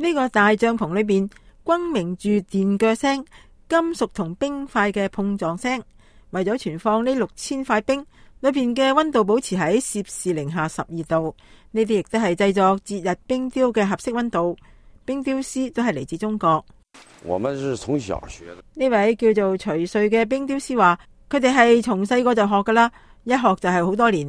呢個大帳篷裏邊轟鳴住電鋸聲、金屬同冰塊嘅碰撞聲。為咗存放呢6000塊冰，裏邊嘅溫度保持喺-12度。呢啲亦都係製作節日冰雕嘅合適溫度。冰雕師都係嚟自中國。 我們是從小學的。 呢位叫做徐瑞嘅冰雕師話，佢哋係從細個就學噶啦，一學就係好多年。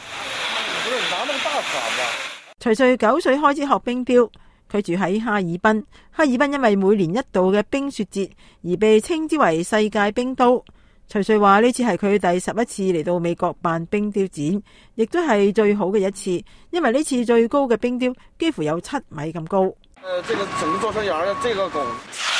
徐瑞9歲開始學冰雕，佢住喺哈爾濱。哈爾濱因為每年一度嘅冰雪節而被稱之為世界冰都。徐瑞話呢次係佢第11次嚟到美國辦冰雕展，亦都係最好嘅一次，因為呢次最高嘅冰雕幾乎有7米咁高。 這個整個做成樣嘅這個工。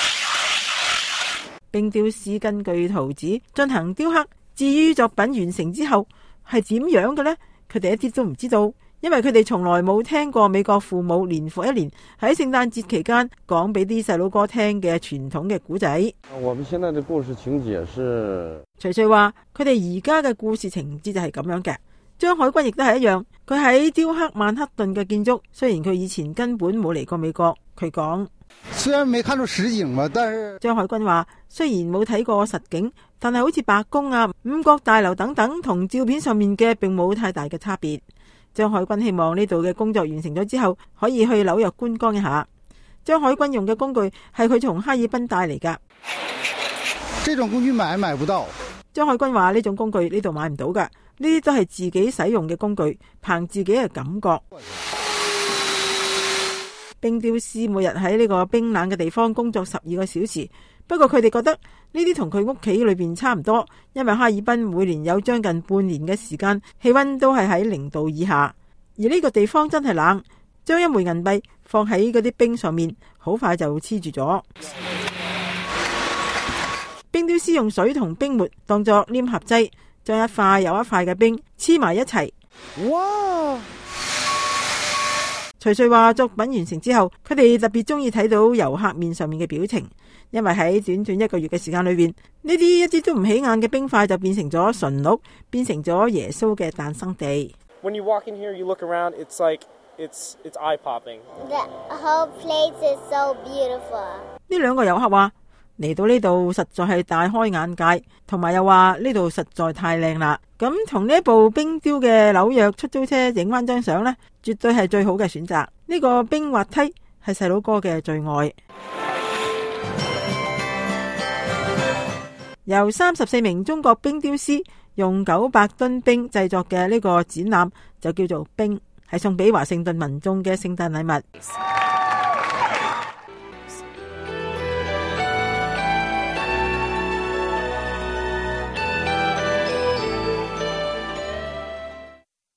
冰雕師根據圖紙進行雕刻，至於作品完成之後係點樣嘅呢？佢哋一啲都唔知道，因為佢哋從來冇聽過美國父母年復一年喺聖誕節期間講俾啲細佬哥聽嘅傳統嘅古仔。 我們現在的故事情節是， 徐瑞話佢哋而家嘅故事情節就係咁樣嘅。張海軍亦都係一樣，佢喺雕刻曼克頓嘅建築，雖然佢以前根本冇嚟過美國，佢講雖然沒看到實景嘛，但是張海軍話雖然冇睇過實景，但係好似白宮啊、五角大樓等等，同照片上面嘅並冇太大嘅差別。張海軍希望呢度嘅工作完成咗之後，可以去紐約觀光一下。張海軍用嘅工具係佢從哈爾濱帶嚟噶。 這種工具買不到。 張海軍話呢種工具呢度買唔到噶，呢啲都係自己使用嘅工具，憑自己嘅感覺。冰雕師每日喺呢個冰冷嘅地方工作12個小時，不過佢哋覺得呢啲同佢屋企裏邊差唔多，因為哈爾濱每年有將近半年嘅時間氣溫都係喺0度以下，而呢個地方真係冷。將一枚銀幣放喺嗰啲冰上面，好快就黐住咗。冰雕師用水同冰沫當作黏合劑，將一塊又一塊嘅冰黐埋一齊。 哇！ 徐瑞話作品完成之後，佢哋特別中意睇到遊客面上面嘅表情，因為喺短短1個月嘅時間裏邊，呢啲一啲都唔起眼嘅冰塊就變成咗馴鹿，變成咗耶穌嘅誕生地。 When you walk in here, you look around, it's like it's eye-popping. The whole place is so beautiful. 呢2個遊客話嚟到呢度實在係大開眼界，同埋又話呢度實在太靚啦。咁同呢一部冰雕嘅紐約出租車影翻張相呢，絕對係最好嘅選擇。呢個冰滑梯係細佬哥嘅最愛。由34名中國冰雕師用900噸冰製作嘅呢個展覽就叫做冰，係送俾華盛頓民眾嘅聖誕禮物。